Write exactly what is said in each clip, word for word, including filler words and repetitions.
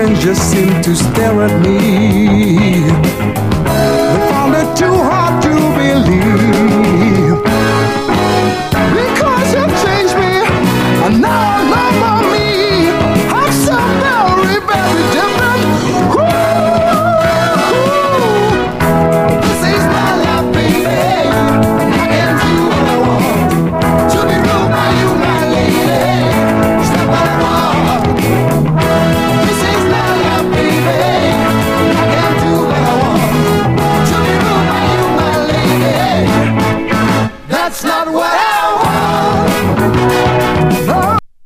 strangers seem to stare at me. They found it too hard to believe, because you've changed me, and now I'm not more me. I'm so very, very different. Ooh, ooh. This is my life, baby. I can do what I want. To be ruled by you, my lady. Step what I want. This is my life, baby. I can do what I want. To be ruled by you, my lady. That's not what I want. No.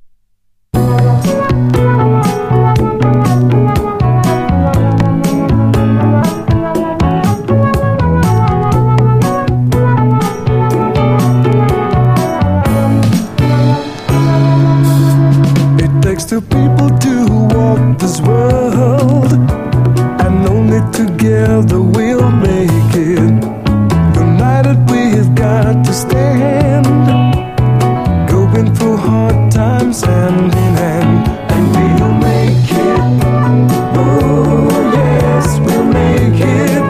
It takes two people to walk this world, and only together we'll make it. United we've got to stand, going through hard times hand in hand, and we'll make it. Oh yes, we'll make it,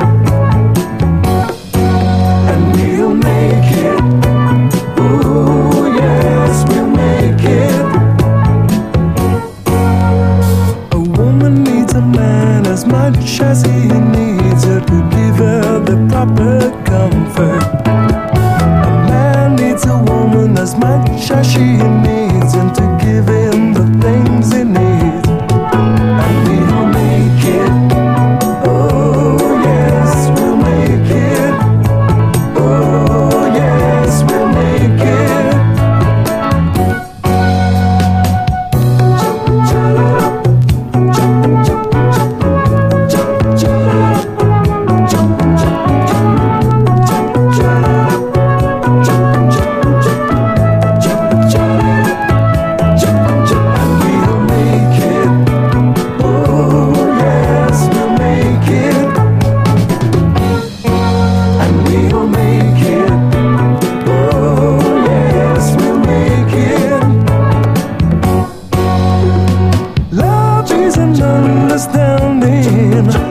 and we'll make it. Oh yes, we'll make it. A woman needs a man as much as he needs her to give her the proper comfort. A man needs a woman as much as she needs him to give him the things he needs. And we'll make it. Oh yes, we'll make it. Oh yes, we'll make it. Love is an understanding